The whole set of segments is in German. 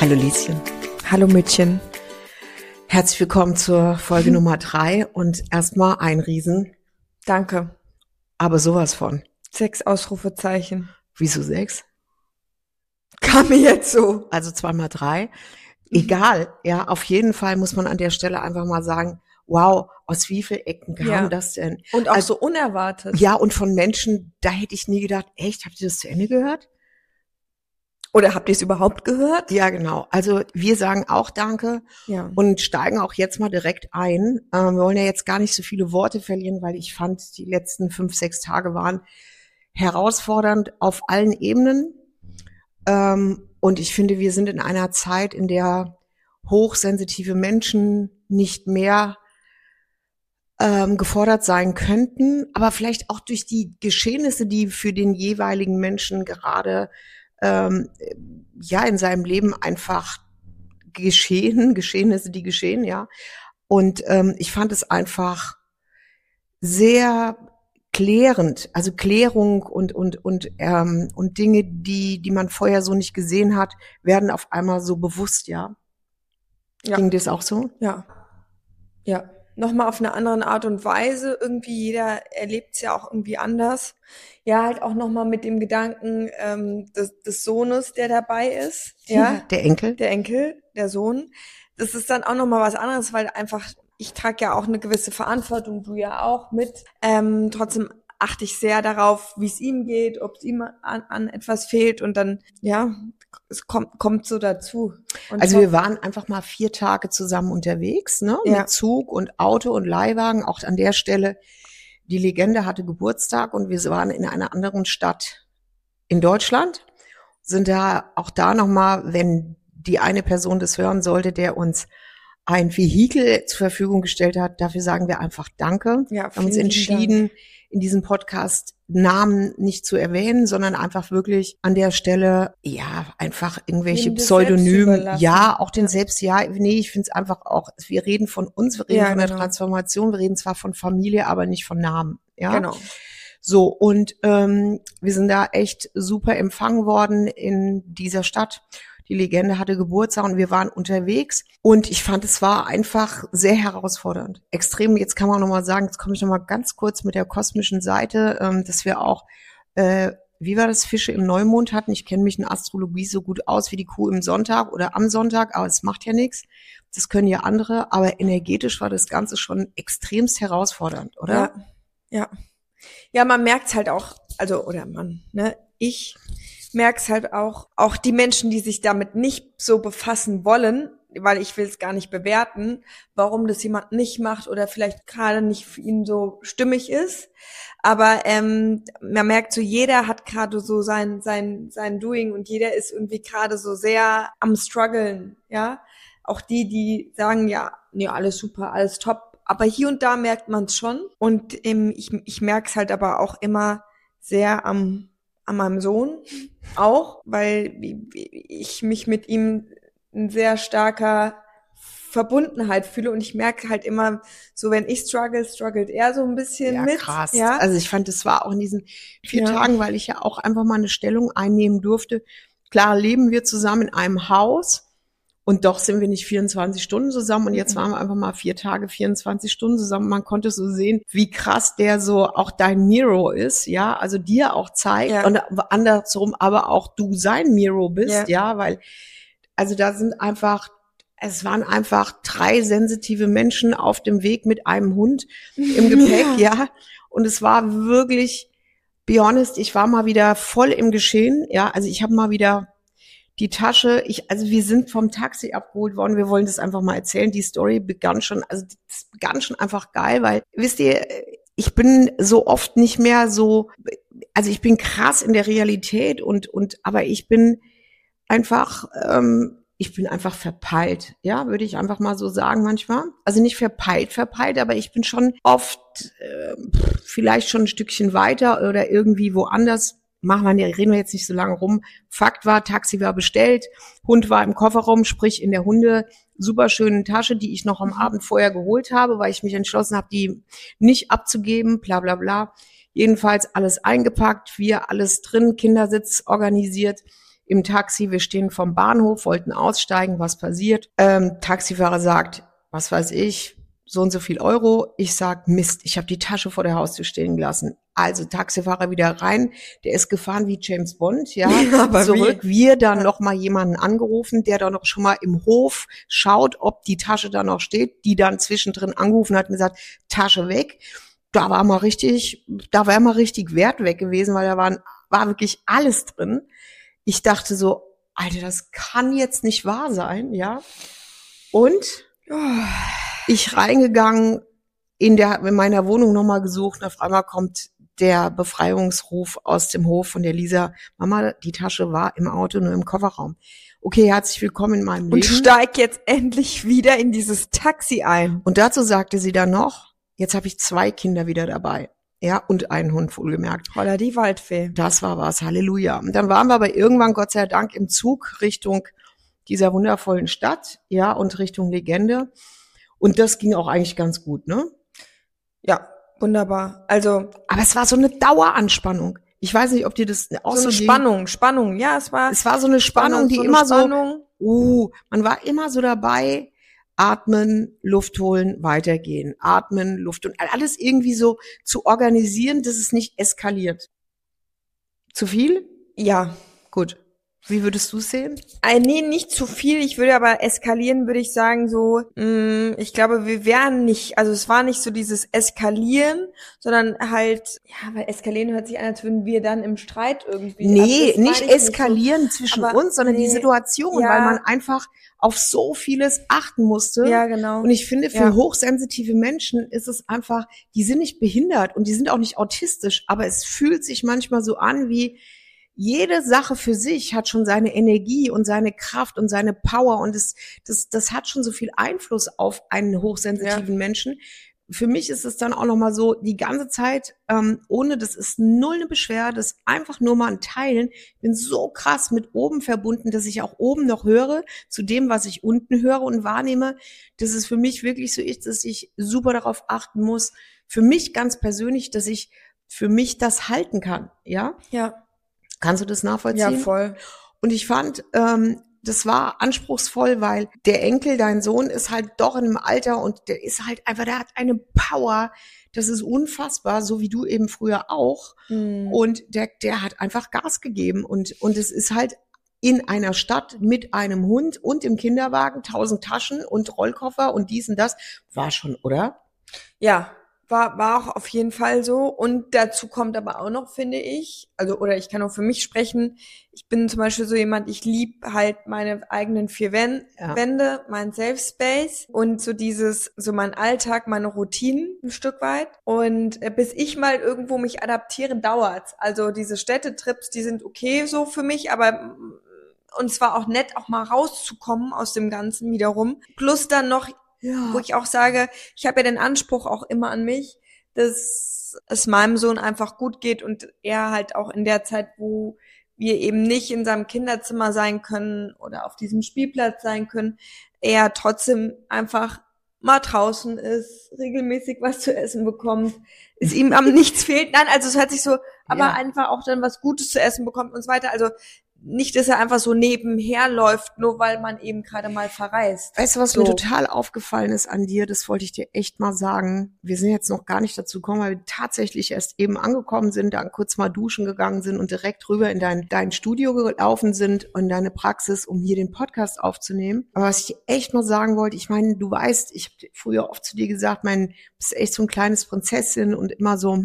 Hallo Lieschen. Hallo Mütchen. Herzlich willkommen zur Folge Nummer 3 und erstmal ein Riesen. Danke. Aber sowas von. 6 Ausrufezeichen. Wieso 6? Kam mir jetzt so. Also 2 mal 3. Egal, ja, auf jeden Fall muss man an der Stelle einfach mal sagen, wow, aus wie vielen Ecken kam das denn? Und auch so unerwartet. Ja, und von Menschen, da hätte ich nie gedacht, echt, habt ihr das zu Ende gehört? Oder habt ihr es überhaupt gehört? Ja, genau. Also wir sagen auch Danke und steigen auch jetzt mal direkt ein. Wir wollen ja jetzt gar nicht so viele Worte verlieren, weil ich fand, die letzten 5, 6 Tage waren herausfordernd auf allen Ebenen. Und ich finde, wir sind in einer Zeit, in der hochsensitive Menschen nicht mehr gefordert sein könnten, aber vielleicht auch durch die Geschehnisse, die für den jeweiligen Menschen gerade in seinem Leben einfach Geschehnisse, die geschehen, ja. Und ich fand es einfach sehr klärend, also Klärung und Dinge, die man vorher so nicht gesehen hat, werden auf einmal so bewusst, ja. Ging das auch so? Ja. Nochmal auf eine andere Art und Weise. Irgendwie jeder erlebt es ja auch irgendwie anders. Ja, halt auch nochmal mit dem Gedanken des Sohnes, der dabei ist. Ja, der Enkel. Der Sohn. Das ist dann auch nochmal was anderes, weil einfach, ich trage ja auch eine gewisse Verantwortung, du ja auch mit. Trotzdem achte ich sehr darauf, wie es ihm geht, ob es ihm an etwas fehlt und dann, ja, es kommt so dazu. Und also wir waren einfach mal 4 Tage zusammen unterwegs, ne? Ja. Mit Zug und Auto und Leihwagen. Auch an der Stelle, die Legende hatte Geburtstag und wir waren in einer anderen Stadt in Deutschland. Sind da auch da nochmal, wenn die eine Person das hören sollte, der uns ein Vehikel zur Verfügung gestellt hat, dafür sagen wir einfach Danke. Ja, wir haben uns entschieden, in diesem Podcast Namen nicht zu erwähnen, sondern einfach wirklich an der Stelle, ja, einfach irgendwelche Pseudonymen, auch den Selbst, ich finde es einfach auch, wir reden von uns, wir reden von der Transformation, wir reden zwar von Familie, aber nicht von Namen, ja. Genau. So, und wir sind da echt super empfangen worden in dieser Stadt. Die Legende hatte Geburtstag und wir waren unterwegs und ich fand, es war einfach sehr herausfordernd. Extrem, jetzt kann man nochmal sagen, jetzt komme ich nochmal ganz kurz mit der kosmischen Seite, dass wir auch, wie war das, Fische im Neumond hatten. Ich kenne mich in Astrologie so gut aus wie die Kuh im Sonntag oder am Sonntag, aber es macht ja nichts. Das können ja andere, aber energetisch war das Ganze schon extremst herausfordernd, oder? Ja, man merkt's halt auch, ich merk's halt auch die Menschen, die sich damit nicht so befassen wollen, weil ich will es gar nicht bewerten, warum das jemand nicht macht oder vielleicht gerade nicht für ihn so stimmig ist. Aber man merkt so, jeder hat gerade so sein Doing und jeder ist irgendwie gerade so sehr am struggeln, ja. Auch die sagen, alles super, alles top. Aber hier und da merkt man es schon. Und ich merk's halt aber auch immer sehr an meinem Sohn auch, weil ich mich mit ihm in sehr starker Verbundenheit fühle und ich merke halt immer so, wenn ich struggelt er so ein bisschen mit. Krass. Ja, krass. Also ich fand, das war auch in diesen 4 Tagen, weil ich ja auch einfach mal eine Stellung einnehmen durfte. Klar leben wir zusammen in einem Haus und doch sind wir nicht 24 Stunden zusammen und jetzt waren wir einfach mal 4 Tage, 24 Stunden zusammen. Man konnte so sehen, wie krass der so auch dein Mirror ist, ja, also dir auch zeigt und andersrum aber auch du sein Mirror bist, weil, also es waren einfach 3 sensitive Menschen auf dem Weg mit einem Hund im Gepäck, und es war wirklich, be honest, ich war mal wieder voll im Geschehen, also ich habe mal wieder die Tasche, wir sind vom Taxi abgeholt worden, wir wollen das einfach mal erzählen, die Story begann schon einfach geil, weil, wisst ihr, ich bin so oft nicht mehr so, also ich bin krass in der Realität aber ich bin einfach verpeilt, würde ich einfach mal so sagen manchmal. Also nicht verpeilt, aber ich bin schon oft vielleicht schon ein Stückchen weiter oder irgendwie woanders. Reden wir jetzt nicht so lange rum. Fakt war, Taxi war bestellt, Hund war im Kofferraum, sprich in der super schönen Tasche, die ich noch am Abend vorher geholt habe, weil ich mich entschlossen habe, die nicht abzugeben, bla bla bla. Jedenfalls alles eingepackt, wir alles drin, Kindersitz organisiert. im Taxi, wir stehen vom Bahnhof, wollten aussteigen, was passiert? Taxifahrer sagt, was weiß ich, so und so viel Euro. Ich sag, Mist, ich habe die Tasche vor der Haustür stehen gelassen. Also Taxifahrer wieder rein, der ist gefahren wie James Bond, ja, aber zurück. Wir dann noch mal jemanden angerufen, der dann noch schon mal im Hof schaut, ob die Tasche da noch steht, die dann zwischendrin angerufen hat und gesagt, Tasche weg. Da wäre mal richtig Wert weg gewesen, weil da war wirklich alles drin. Ich dachte so, Alter, das kann jetzt nicht wahr sein, ja. Und ich reingegangen, in meiner Wohnung nochmal gesucht, und auf einmal kommt der Befreiungsruf aus dem Hof von der Lisa. Mama, die Tasche war im Auto, nur im Kofferraum. Okay, herzlich willkommen in meinem Leben. Und steig jetzt endlich wieder in dieses Taxi ein. Und dazu sagte sie dann noch, jetzt habe ich 2 Kinder wieder dabei. Ja, und einen Hund, wohlgemerkt. Holla die Waldfee. Das war was, Halleluja. Und dann waren wir aber irgendwann, Gott sei Dank, im Zug Richtung dieser wundervollen Stadt, ja, und Richtung Legende. Und das ging auch eigentlich ganz gut, ne? Ja, wunderbar. Also. Aber es war so eine Daueranspannung. Ich weiß nicht, ob dir das auch so eine Spannung. Ja, es war so eine Spannung, die immer so, man war immer so dabei, atmen, Luft holen, weitergehen, atmen, Luft holen, alles irgendwie so zu organisieren, dass es nicht eskaliert. Zu viel? Ja. Gut. Wie würdest du es sehen? Nee, nicht zu viel. Ich würde aber eskalieren, würde ich sagen, so, ich glaube, wir wären nicht, also es war nicht so dieses Eskalieren, sondern halt, ja, weil eskalieren hört sich an, als würden wir dann im Streit irgendwie. Nee, nicht eskalieren nicht so zwischen uns, sondern die Situation, weil man einfach auf so vieles achten musste. Ja, genau. Und ich finde, für hochsensitive Menschen ist es einfach, die sind nicht behindert und die sind auch nicht autistisch, aber es fühlt sich manchmal so an wie, jede Sache für sich hat schon seine Energie und seine Kraft und seine Power und das hat schon so viel Einfluss auf einen hochsensitiven Menschen. Für mich ist es dann auch nochmal so, die ganze Zeit, ohne, das ist null eine Beschwerde, das ist einfach nur mal ein Teilen. Ich bin so krass mit oben verbunden, dass ich auch oben noch höre, zu dem, was ich unten höre und wahrnehme, dass es für mich wirklich so ist, dass ich super darauf achten muss, für mich ganz persönlich, dass ich für mich das halten kann, ja? Ja. Kannst du das nachvollziehen? Ja, voll. Und ich fand, das war anspruchsvoll, weil der Enkel, dein Sohn, ist halt doch in einem Alter und der ist halt einfach, der hat eine Power, das ist unfassbar, so wie du eben früher auch. Und der hat einfach Gas gegeben und es ist halt in einer Stadt mit einem Hund und im Kinderwagen 1000 Taschen und Rollkoffer und dies und das. War schon, oder? Ja. War auch auf jeden Fall so. Und dazu kommt aber auch noch, finde ich, also, oder ich kann auch für mich sprechen, ich bin zum Beispiel so jemand, ich liebe halt meine eigenen 4 Wände, mein Safe Space und so so mein Alltag, meine Routinen ein Stück weit. Und bis ich mal irgendwo mich adaptiere, dauert's. Also diese Städtetrips, die sind okay so für mich, aber und zwar auch nett, auch mal rauszukommen aus dem Ganzen wiederum. Plus dann noch, wo ich auch sage, ich habe ja den Anspruch auch immer an mich, dass es meinem Sohn einfach gut geht und er halt auch in der Zeit, wo wir eben nicht in seinem Kinderzimmer sein können oder auf diesem Spielplatz sein können, er trotzdem einfach mal draußen ist, regelmäßig was zu essen bekommt, es ihm am nichts fehlt. Nein, also es hört sich so, aber einfach auch dann was Gutes zu essen bekommt und so weiter. Also nicht, dass er einfach so nebenher läuft, nur weil man eben gerade mal verreist. Weißt du, was mir total aufgefallen ist an dir? Das wollte ich dir echt mal sagen. Wir sind jetzt noch gar nicht dazu gekommen, weil wir tatsächlich erst eben angekommen sind, dann kurz mal duschen gegangen sind und direkt rüber in dein Studio gelaufen sind und deine Praxis, um hier den Podcast aufzunehmen. Aber was ich dir echt mal sagen wollte, ich meine, du weißt, ich habe früher oft zu dir gesagt, du bist echt so ein kleines Prinzessin und immer so,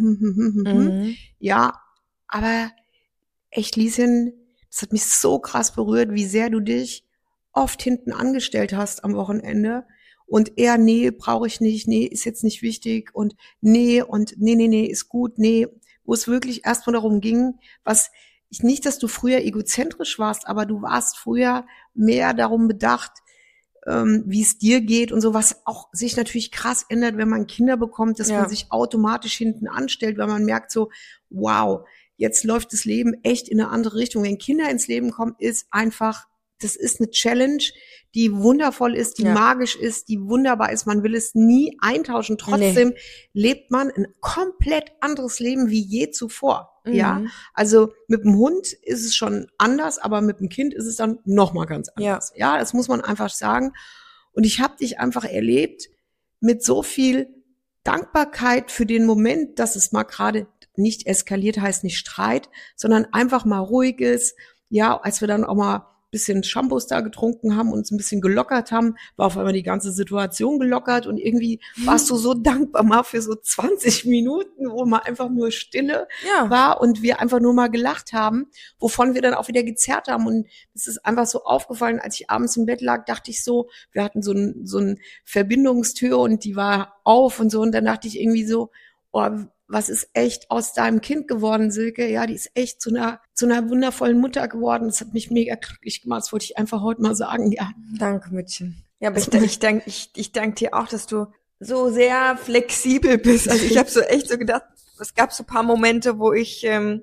Ja, aber echt, Lieschen, das hat mich so krass berührt, wie sehr du dich oft hinten angestellt hast am Wochenende und eher, nee, brauche ich nicht, nee, ist jetzt nicht wichtig und nee, ist gut, nee, wo es wirklich erstmal darum ging, nicht, dass du früher egozentrisch warst, aber du warst früher mehr darum bedacht, wie es dir geht und so, was auch sich natürlich krass ändert, wenn man Kinder bekommt, dass man sich automatisch hinten anstellt, weil man merkt so, wow, jetzt läuft das Leben echt in eine andere Richtung. Wenn Kinder ins Leben kommen, ist einfach das ist eine Challenge, die wundervoll ist, die magisch ist, die wunderbar ist. Man will es nie eintauschen. Trotzdem lebt man ein komplett anderes Leben wie je zuvor. Ja, also mit dem Hund ist es schon anders, aber mit dem Kind ist es dann noch mal ganz anders. Ja, das muss man einfach sagen. Und ich habe dich einfach erlebt mit so viel Dankbarkeit für den Moment, dass es mal gerade nicht eskaliert, heißt nicht Streit, sondern einfach mal ruhig ist. Ja, als wir dann auch mal ein bisschen Shampoos da getrunken haben und uns ein bisschen gelockert haben, war auf einmal die ganze Situation gelockert und irgendwie warst du so dankbar mal für so 20 Minuten, wo mal einfach nur Stille war und wir einfach nur mal gelacht haben, wovon wir dann auch wieder gezerrt haben. Und es ist einfach so aufgefallen, als ich abends im Bett lag, dachte ich so, wir hatten so ein Verbindungstür und die war auf und so und dann dachte ich irgendwie so, oh, was ist echt aus deinem Kind geworden, Silke? Ja, die ist echt zu einer wundervollen Mutter geworden. Das hat mich mega glücklich gemacht. Das wollte ich einfach heute mal sagen, ja. Danke, Mädchen. Ja, aber ich danke dir auch, dass du so sehr flexibel bist. Also ich habe so echt so gedacht, es gab so ein paar Momente, wo ich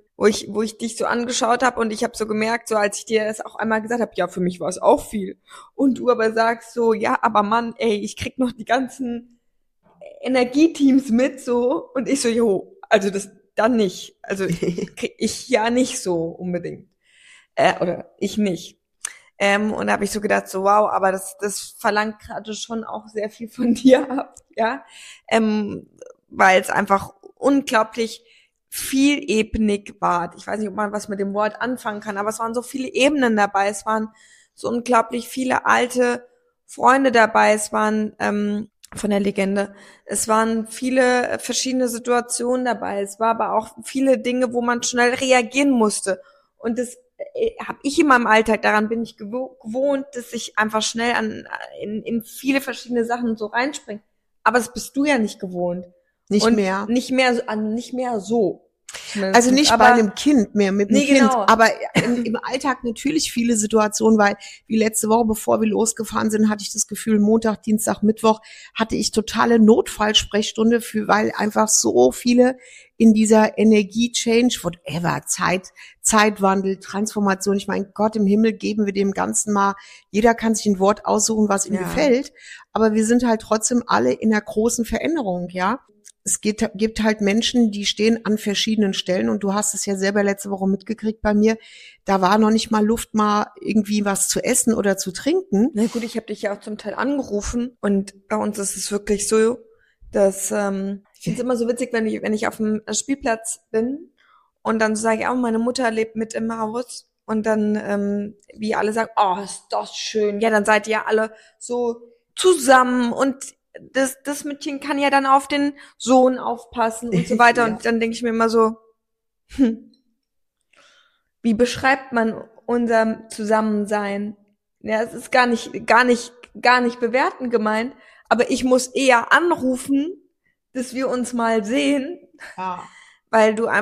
dich so angeschaut habe und ich habe so gemerkt, so als ich dir das auch einmal gesagt habe, ja, für mich war es auch viel. Und du aber sagst so, ja, aber Mann, ey, ich krieg noch die ganzen Energieteams mit, so, und ich so, jo, also das dann nicht, also krieg ich ja nicht so unbedingt, oder ich nicht, und da habe ich so gedacht, so wow, aber das verlangt gerade schon auch sehr viel von dir ab, ja, weil es einfach unglaublich vielebnig war. Ich weiß nicht, ob man was mit dem Wort anfangen kann, aber es waren so viele Ebenen dabei, es waren so unglaublich viele alte Freunde dabei, es waren von der Legende. Es waren viele verschiedene Situationen dabei. Es war aber auch viele Dinge, wo man schnell reagieren musste. Und das habe ich in meinem Alltag, daran bin ich gewohnt, dass ich einfach schnell in viele verschiedene Sachen so reinspringe. Aber das bist du ja nicht gewohnt. Nicht mehr. Nicht mehr so. Also nicht bei einem Kind mehr, mit einem Kind, genau. Aber im Alltag natürlich viele Situationen, weil wie letzte Woche, bevor wir losgefahren sind, hatte ich das Gefühl, Montag, Dienstag, Mittwoch hatte ich totale Notfallsprechstunde weil einfach so viele in dieser Energie-Change, whatever, Zeitwandel, Transformation, ich meine, Gott im Himmel, geben wir dem Ganzen mal, jeder kann sich ein Wort aussuchen, was ihm gefällt, aber wir sind halt trotzdem alle in einer großen Veränderung, ja. Es gibt halt Menschen, die stehen an verschiedenen Stellen und du hast es ja selber letzte Woche mitgekriegt bei mir, da war noch nicht mal Luft, mal irgendwie was zu essen oder zu trinken. Na gut, ich habe dich ja auch zum Teil angerufen und bei uns ist es wirklich so, dass ich finde es immer so witzig, wenn ich auf dem Spielplatz bin und dann sage ich auch, meine Mutter lebt mit im Haus und dann wie alle sagen, oh, ist das schön, ja, dann seid ihr alle so zusammen und das Mädchen kann ja dann auf den Sohn aufpassen und so weiter. Und dann denke ich mir immer so, wie beschreibt man unser Zusammensein? Ja, es ist gar nicht bewertend gemeint, aber ich muss eher anrufen, dass wir uns mal sehen, weil du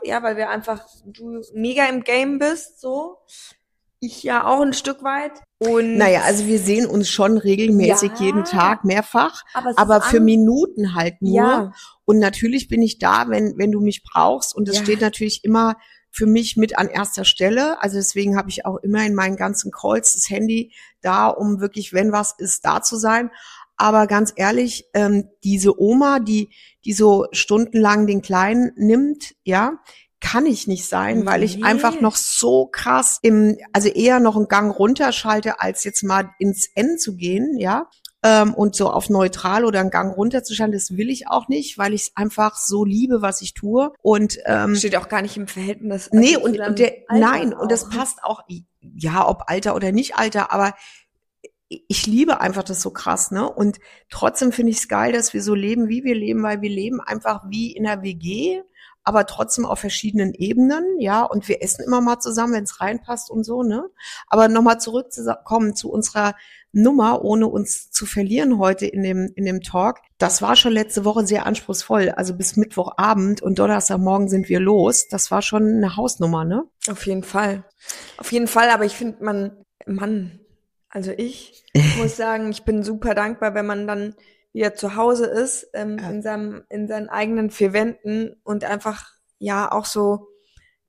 mega im Game bist, so. Ich ja auch ein Stück weit. Und naja, also wir sehen uns schon regelmäßig jeden Tag, mehrfach, aber für Minuten halt nur. Ja. Und natürlich bin ich da, wenn du mich brauchst. Und das steht natürlich immer für mich mit an erster Stelle. Also deswegen habe ich auch immer in meinen ganzen Calls das Handy da, um wirklich, wenn was ist, da zu sein. Aber ganz ehrlich, diese Oma, die so stundenlang den Kleinen nimmt, ja, kann ich nicht sein, weil ich einfach noch so krass also eher noch einen Gang runterschalte, als jetzt mal ins N zu gehen, ja, und so auf neutral oder einen Gang runterzuschalten, das will ich auch nicht, weil ich es einfach so liebe, was ich tue und steht auch gar nicht im Verhältnis. Nee, und das passt auch, ja, ob Alter oder nicht Alter, aber ich liebe einfach das so krass, ne? Und trotzdem finde ich es geil, dass wir so leben, wie wir leben, weil wir leben einfach wie in einer WG, aber trotzdem auf verschiedenen Ebenen, ja, und wir essen immer mal zusammen, wenn es reinpasst und so, ne? Aber nochmal zurückzukommen zu unserer Nummer, ohne uns zu verlieren heute in dem Talk. Das war schon letzte Woche sehr anspruchsvoll, also bis Mittwochabend und Donnerstagmorgen sind wir los. Das war schon eine Hausnummer, ne? Auf jeden Fall, aber ich finde, also ich muss sagen, ich bin super dankbar, wenn man dann wieder zu Hause ist, in seinen eigenen vier Wänden und einfach, ja, auch so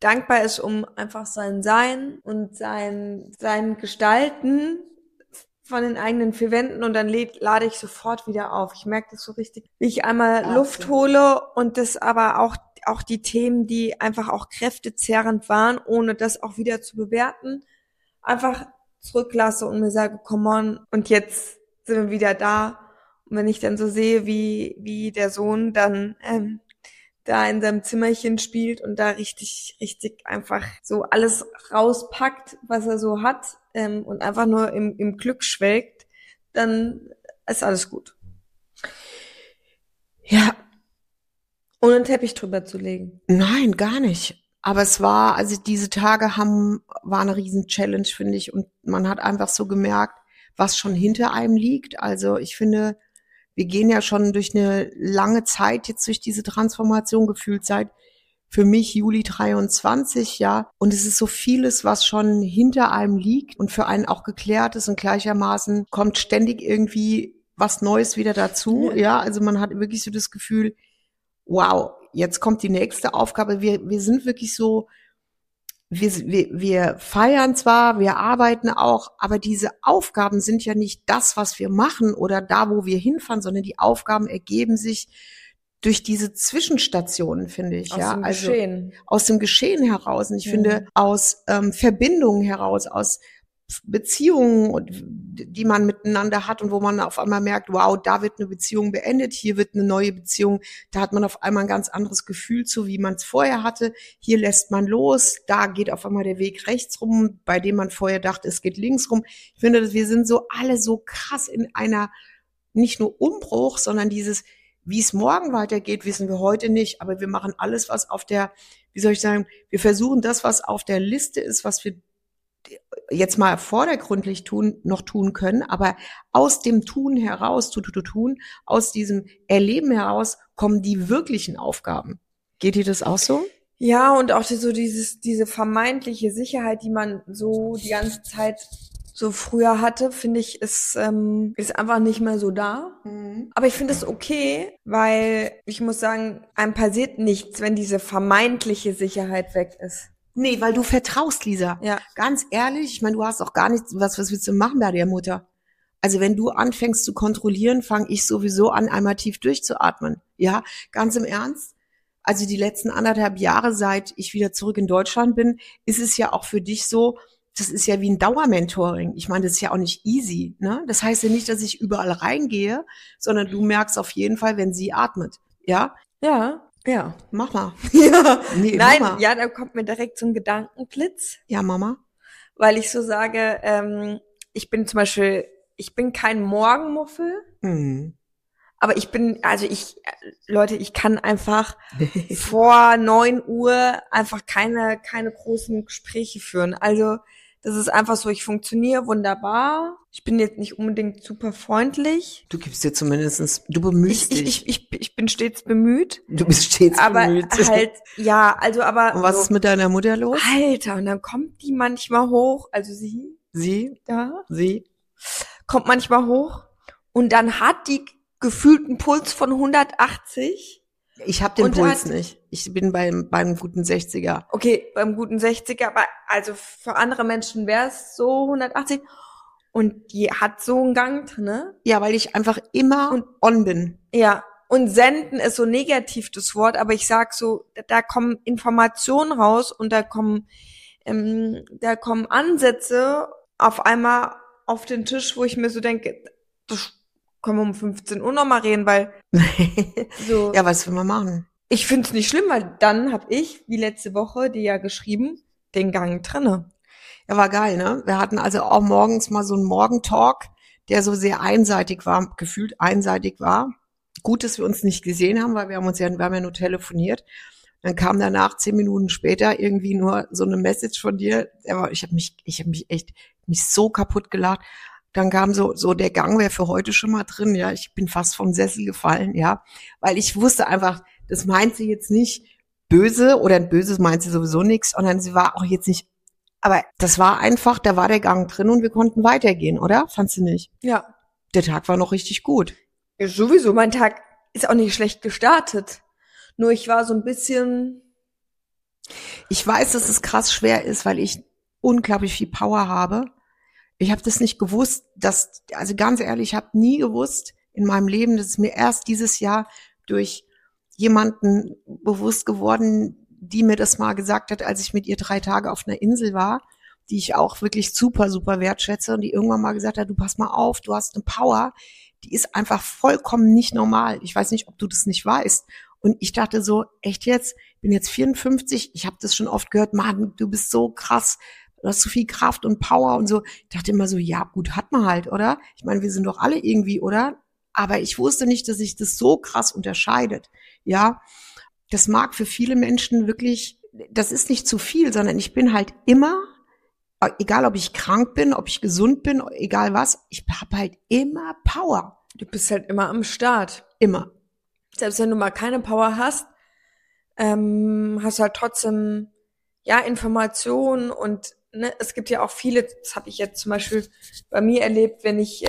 dankbar ist um einfach sein Sein und sein Gestalten von den eigenen vier Wänden und dann lade ich sofort wieder auf. Ich merke das so richtig, wie ich einmal Luft hole und das aber auch die Themen, die einfach auch kräftezehrend waren, ohne das auch wieder zu bewerten, einfach zurücklasse und mir sage, come on, und jetzt sind wir wieder da. Und wenn ich dann so sehe, wie der Sohn dann da in seinem Zimmerchen spielt und da richtig einfach so alles rauspackt, was er so hat, und einfach nur im Glück schwelgt, dann ist alles gut. Ja. Ohne einen Teppich drüber zu legen. Nein, gar nicht. Aber es war, also diese Tage war eine riesen Challenge, finde ich. Und man hat einfach so gemerkt, was schon hinter einem liegt. Also ich finde, wir gehen ja schon durch eine lange Zeit jetzt durch diese Transformation gefühlt seit für mich Juli 23, ja. Und es ist so vieles, was schon hinter einem liegt und für einen auch geklärt ist und gleichermaßen kommt ständig irgendwie was Neues wieder dazu, ja. Also man hat wirklich so das Gefühl, wow, jetzt kommt die nächste Aufgabe. Wir sind wirklich so, wir feiern zwar, wir arbeiten auch, aber diese Aufgaben sind ja nicht das, was wir machen oder da, wo wir hinfahren, sondern die Aufgaben ergeben sich durch diese Zwischenstationen, finde ich. Aus dem Geschehen. Aus dem Geschehen heraus. Und ich finde, aus Verbindungen heraus, aus Beziehungen, die man miteinander hat und wo man auf einmal merkt, wow, da wird eine Beziehung beendet, hier wird eine neue Beziehung, da hat man auf einmal ein ganz anderes Gefühl zu, wie man es vorher hatte, hier lässt man los, da geht auf einmal der Weg rechts rum, bei dem man vorher dachte, es geht links rum. Ich finde, dass wir sind so alle so krass in einer, nicht nur Umbruch, sondern dieses, wie es morgen weitergeht, wissen wir heute nicht, aber wir machen alles, was auf der, wie soll ich sagen, wir versuchen das, was auf der Liste ist, was wir jetzt mal vordergründlich noch tun können, aber aus dem Tun heraus, tun, aus diesem Erleben heraus kommen die wirklichen Aufgaben. Geht dir das auch so? Ja, und auch so diese vermeintliche Sicherheit, die man so die ganze Zeit so früher hatte, finde ich, ist einfach nicht mehr so da. Mhm. Aber ich finde es okay, weil ich muss sagen, einem passiert nichts, wenn diese vermeintliche Sicherheit weg ist. Nee, weil du vertraust, Lisa. Ja. Ganz ehrlich, ich meine, du hast auch gar nichts, was willst du machen bei der Mutter? Also wenn du anfängst zu kontrollieren, fange ich sowieso an, einmal tief durchzuatmen. Ja, ganz im Ernst. Also die letzten 1,5 Jahre, seit ich wieder zurück in Deutschland bin, ist es ja auch für dich so, das ist ja wie ein Dauermentoring. Ich meine, das ist ja auch nicht easy, ne? Das heißt ja nicht, dass ich überall reingehe, sondern du merkst auf jeden Fall, wenn sie atmet. Ja? Ja, mach mal. Ja. Nee, nein, Mama. Ja, da kommt mir direkt so ein Gedankenblitz. Ja, Mama. Weil ich so sage, ich bin kein Morgenmuffel, aber Leute, ich kann einfach vor 9 Uhr einfach keine großen Gespräche führen. Also, das ist einfach so, ich funktioniere wunderbar. Ich bin jetzt nicht unbedingt super freundlich. Du gibst dir zumindest, du bemühst dich. Ich bin stets bemüht. Du bist stets bemüht. Aber halt, ja, also aber. Und was ist mit deiner Mutter los? Alter, und dann kommt die manchmal hoch, also sie. Sie? Kommt manchmal hoch und dann hat die gefühlt einen Puls von 180. Ich habe den Puls nicht. Ich bin beim guten 60er. Okay, beim guten 60er, aber also für andere Menschen wäre es so 180. Und die hat so einen Gang drin, ne? Ja, weil ich einfach immer on bin. Ja, und senden ist so negativ das Wort, aber ich sag so, da kommen Informationen raus und da kommen Ansätze auf einmal auf den Tisch, wo ich mir so denke, das können wir um 15 Uhr nochmal reden, weil so. Ja, was will man machen? Ich find's nicht schlimm, weil dann habe ich, wie letzte Woche, dir ja geschrieben, den Gang drinne. Ja, war geil, ne? Wir hatten also auch morgens mal so einen Morgentalk, der so sehr einseitig war, gefühlt einseitig war. Gut, dass wir uns nicht gesehen haben, weil wir haben ja nur telefoniert. Dann kam danach 10 Minuten später irgendwie nur so eine Message von dir. Ich habe mich echt so kaputt gelacht. Dann kam so der Gang wäre für heute schon mal drin, ja. Ich bin fast vom Sessel gefallen, ja. Weil ich wusste einfach, das meint sie jetzt nicht böse oder ein Böses meint sie sowieso nichts, sondern sie war auch jetzt nicht, aber das war einfach, da war der Gang drin und wir konnten weitergehen, oder? Fandst du nicht? Ja. Der Tag war noch richtig gut. Ja, sowieso, mein Tag ist auch nicht schlecht gestartet. Nur ich war so ein bisschen Ich weiß, dass es krass schwer ist, weil ich unglaublich viel Power habe. Ich habe das nicht gewusst, also ganz ehrlich, ich habe nie gewusst in meinem Leben, das ist mir erst dieses Jahr durch jemanden bewusst geworden, die mir das mal gesagt hat, als ich mit ihr 3 Tage auf einer Insel war, die ich auch wirklich super, super wertschätze und die irgendwann mal gesagt hat, du pass mal auf, du hast eine Power, die ist einfach vollkommen nicht normal. Ich weiß nicht, ob du das nicht weißt. Und ich dachte so, echt jetzt? Ich bin jetzt 54, ich habe das schon oft gehört, Mann, du bist so krass, du hast so viel Kraft und Power und so. Ich dachte immer so, ja gut, hat man halt, oder? Ich meine, wir sind doch alle irgendwie, oder? Aber ich wusste nicht, dass sich das so krass unterscheidet. Ja, das mag für viele Menschen wirklich, das ist nicht zu viel, sondern ich bin halt immer, egal ob ich krank bin, ob ich gesund bin, egal was, ich habe halt immer Power. Du bist halt immer am Start. Immer. Selbst wenn du mal keine Power hast, hast du halt trotzdem, ja, Informationen und, ne, es gibt ja auch viele, das habe ich jetzt zum Beispiel bei mir erlebt, wenn ich,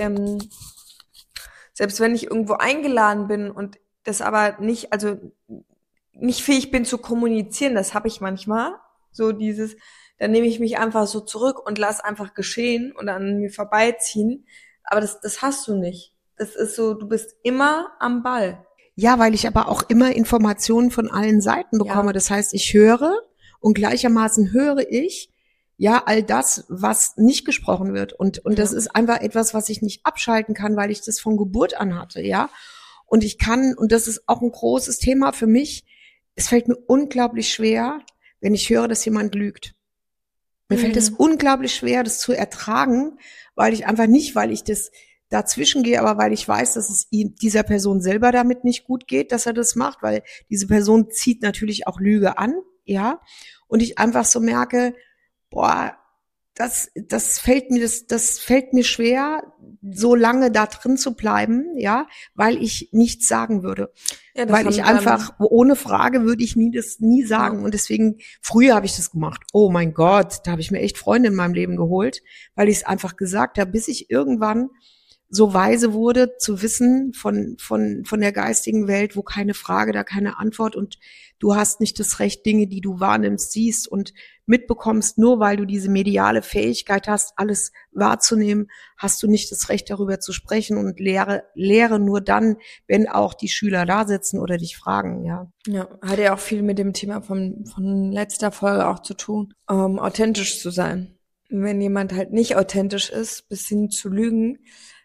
selbst wenn ich irgendwo eingeladen bin und das aber nicht, also nicht fähig bin zu kommunizieren, das habe ich manchmal, so dieses, dann nehme ich mich einfach so zurück und lass einfach geschehen und an mir vorbeiziehen, aber das hast du nicht. Das ist so, du bist immer am Ball. Ja, weil ich aber auch immer Informationen von allen Seiten bekomme. Ja. Das heißt, ich höre und gleichermaßen höre ich ja all das, was nicht gesprochen wird. Und das ist einfach etwas, was ich nicht abschalten kann, weil ich das von Geburt an hatte, ja. Und ich kann, und das ist auch ein großes Thema für mich, es fällt mir unglaublich schwer, wenn ich höre, dass jemand lügt. Mir fällt es unglaublich schwer, das zu ertragen, weil ich das dazwischen gehe, aber weil ich weiß, dass es dieser Person selber damit nicht gut geht, dass er das macht, weil diese Person zieht natürlich auch Lüge an, ja. Und ich einfach so merke, boah, das fällt mir schwer, so lange da drin zu bleiben, ja, weil ich nichts sagen würde. Ja, weil ich einfach, ohne Frage würde ich nie sagen. Ja. Und deswegen, früher habe ich das gemacht. Oh mein Gott, da habe ich mir echt Freunde in meinem Leben geholt, weil ich es einfach gesagt habe, bis ich irgendwann so weise wurde, zu wissen von der geistigen Welt, wo keine Frage, da keine Antwort und du hast nicht das Recht, Dinge, die du wahrnimmst, siehst und mitbekommst, nur weil du diese mediale Fähigkeit hast, alles wahrzunehmen, hast du nicht das Recht, darüber zu sprechen und lehre nur dann, wenn auch die Schüler da sitzen oder dich fragen, ja. Ja, hat ja auch viel mit dem Thema von letzter Folge auch zu tun, authentisch zu sein. Und wenn jemand halt nicht authentisch ist, bis hin zu lügen,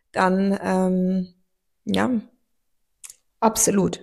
dann, ja. Absolut.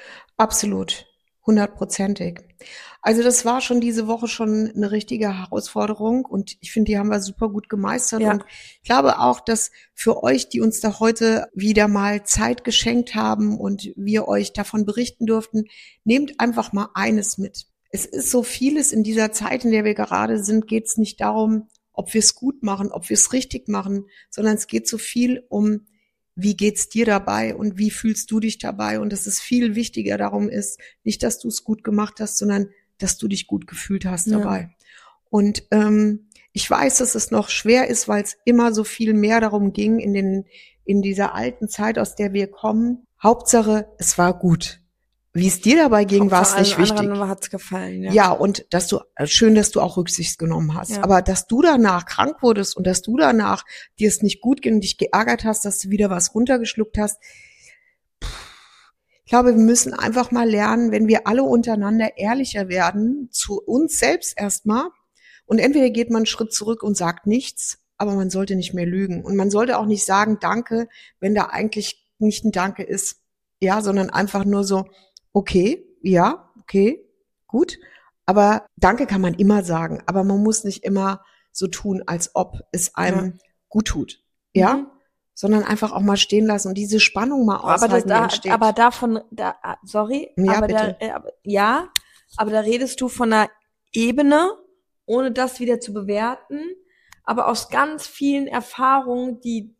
100%. Also das war schon diese Woche schon eine richtige Herausforderung und ich finde, die haben wir super gut gemeistert. Ja. Und ich glaube auch, dass für euch, die uns da heute wieder mal Zeit geschenkt haben und wir euch davon berichten durften, nehmt einfach mal eines mit. Es ist so vieles in dieser Zeit, in der wir gerade sind, geht es nicht darum, ob wir es gut machen, ob wir es richtig machen, sondern es geht so viel um, wie geht's dir dabei und wie fühlst du dich dabei? Und dass es viel wichtiger darum ist, nicht, dass du es gut gemacht hast, sondern dass du dich gut gefühlt hast dabei. Ja. Und ich weiß, dass es noch schwer ist, weil es immer so viel mehr darum ging in dieser alten Zeit, aus der wir kommen. Hauptsache, es war gut. Wie es dir dabei ging, war es nicht wichtig. Anderen hat's gefallen, ja. Ja, und schön, dass du auch Rücksicht genommen hast. Ja. Aber dass du danach krank wurdest und dass du danach dir es nicht gut ging und dich geärgert hast, dass du wieder was runtergeschluckt hast. Ich glaube, wir müssen einfach mal lernen, wenn wir alle untereinander ehrlicher werden, zu uns selbst erstmal. Und entweder geht man einen Schritt zurück und sagt nichts, aber man sollte nicht mehr lügen. Und man sollte auch nicht sagen Danke, wenn da eigentlich nicht ein Danke ist. Ja, sondern einfach nur so, okay, ja, okay, gut. Aber Danke kann man immer sagen. Aber man muss nicht immer so tun, als ob es einem gut tut. Ja? Sondern einfach auch mal stehen lassen und diese Spannung mal aushalten, die entsteht. Aber sorry. Ja, aber bitte. Aber da redest du von einer Ebene, ohne das wieder zu bewerten, aber aus ganz vielen Erfahrungen, die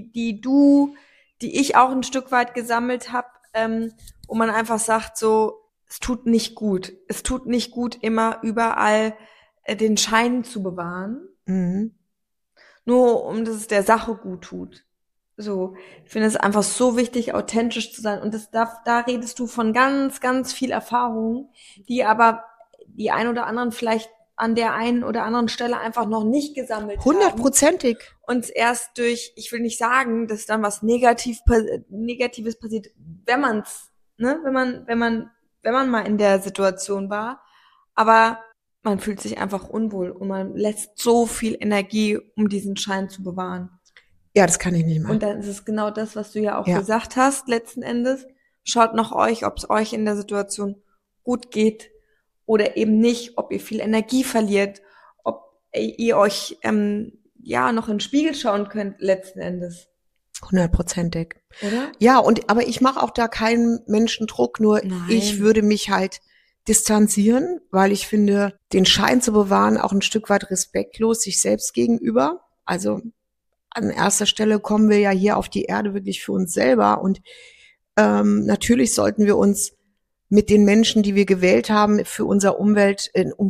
ich auch ein Stück weit gesammelt habe, wo man einfach sagt so, es tut nicht gut. Es tut nicht gut, immer überall den Schein zu bewahren. Nur um dass es der Sache gut tut. So, ich finde es einfach so wichtig, authentisch zu sein. Und da redest du von ganz, ganz viel Erfahrung, die die ein oder anderen vielleicht an der einen oder anderen Stelle einfach noch nicht gesammelt 100%ig. Und erst durch, ich will nicht sagen, dass dann was Negatives passiert, wenn man's, ne, wenn man mal in der Situation war, aber man fühlt sich einfach unwohl und man lässt so viel Energie, um diesen Schein zu bewahren. Ja, das kann ich nicht machen. Und dann ist es genau das, was du ja auch gesagt hast, letzten Endes. Schaut nach euch, ob es euch in der Situation gut geht oder eben nicht, ob ihr viel Energie verliert, ob ihr euch noch in den Spiegel schauen könnt, letzten Endes. 100%ig. Oder? Ja, aber ich mache auch da keinen Menschendruck, nur ich würde mich halt distanzieren, weil ich finde, den Schein zu bewahren, auch ein Stück weit respektlos sich selbst gegenüber. Also an erster Stelle kommen wir ja hier auf die Erde wirklich für uns selber und natürlich sollten wir uns mit den Menschen, die wir gewählt haben, für unser Umfeld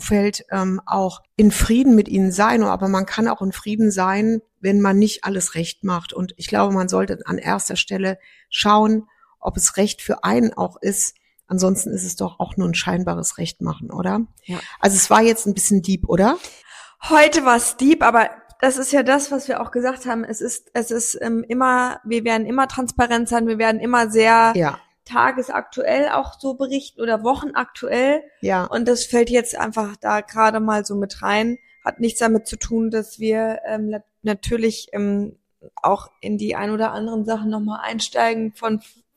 auch in Frieden mit ihnen sein. Aber man kann auch in Frieden sein, wenn man nicht alles recht macht. Und ich glaube, man sollte an erster Stelle schauen, ob es recht für einen auch ist. Ansonsten ist es doch auch nur ein scheinbares Recht machen, oder? Ja. Also es war jetzt ein bisschen deep, oder? Heute war es deep, aber das ist ja das, was wir auch gesagt haben. Es ist immer, wir werden immer transparent sein, wir werden immer sehr tagesaktuell auch so berichten oder wochenaktuell. Ja. Und das fällt jetzt einfach da gerade mal so mit rein. Hat nichts damit zu tun, dass wir natürlich auch in die ein oder anderen Sachen nochmal einsteigen von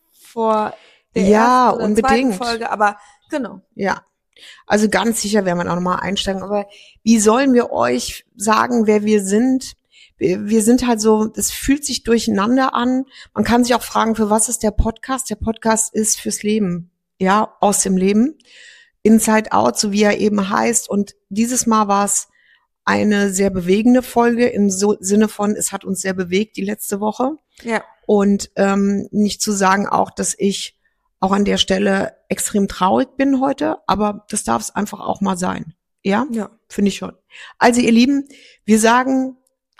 vor der ersten oder unbedingt. zweiten Folge. Aber genau. Ja. Also ganz sicher werden wir auch nochmal einsteigen. Aber wie sollen wir euch sagen, wer wir sind? Wir sind halt so, es fühlt sich durcheinander an. Man kann sich auch fragen, für was ist der Podcast? Der Podcast ist fürs Leben, ja, aus dem Leben. Inside Out, so wie er eben heißt. Und dieses Mal war es eine sehr bewegende Folge im Sinne von, es hat uns sehr bewegt die letzte Woche. Ja. Und nicht zu sagen auch, dass ich auch an der Stelle extrem traurig bin heute, aber das darf es einfach auch mal sein. Ja, finde ich schon. Also ihr Lieben, wir sagen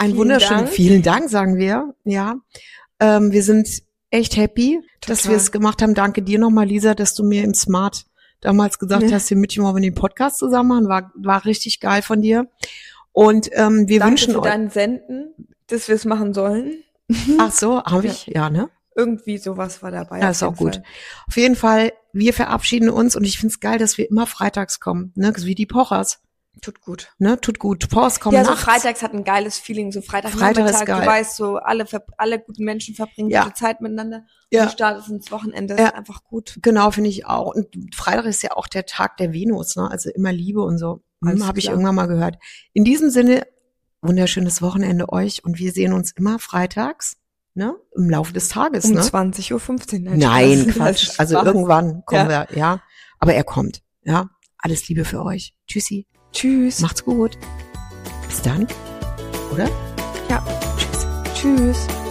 vielen Dank, sagen wir. Ja, wir sind echt happy, dass wir es gemacht haben. Danke dir nochmal, Lisa, dass du mir im Smart damals gesagt hast, wir mit wollen den Podcast zusammen machen. War richtig geil von dir. Und wir wünschen euch. Danke für dein Senden, dass wir es machen sollen. Ach so, habe ich? Ja, ne? Irgendwie sowas war dabei. Ja, ist auch gut. Auf jeden Fall, wir verabschieden uns und ich find's geil, dass wir immer freitags kommen, ne? Wie die Pochers. Tut gut. Ne? Tut gut. Pochers kommen nachts. Ja, so freitags hat ein geiles Feeling, so Freitag Freitagnachmittag, ist geil. Du weißt, so alle guten Menschen verbringen gute Zeit miteinander. Ja. Und du startest ins Wochenende, ist einfach gut. Genau, finde ich auch. Und Freitag ist ja auch der Tag der Venus, ne? Also immer Liebe und so. Habe ich irgendwann mal gehört. In diesem Sinne, wunderschönes Wochenende euch und wir sehen uns immer freitags. Ne? Im Laufe des Tages, um ne? 20:15 Uhr. Nein, Quatsch. Also irgendwann kommen wir, ja. Aber er kommt, ja. Alles Liebe für euch. Tschüssi. Tschüss. Macht's gut. Bis dann. Oder? Ja. Tschüss. Tschüss.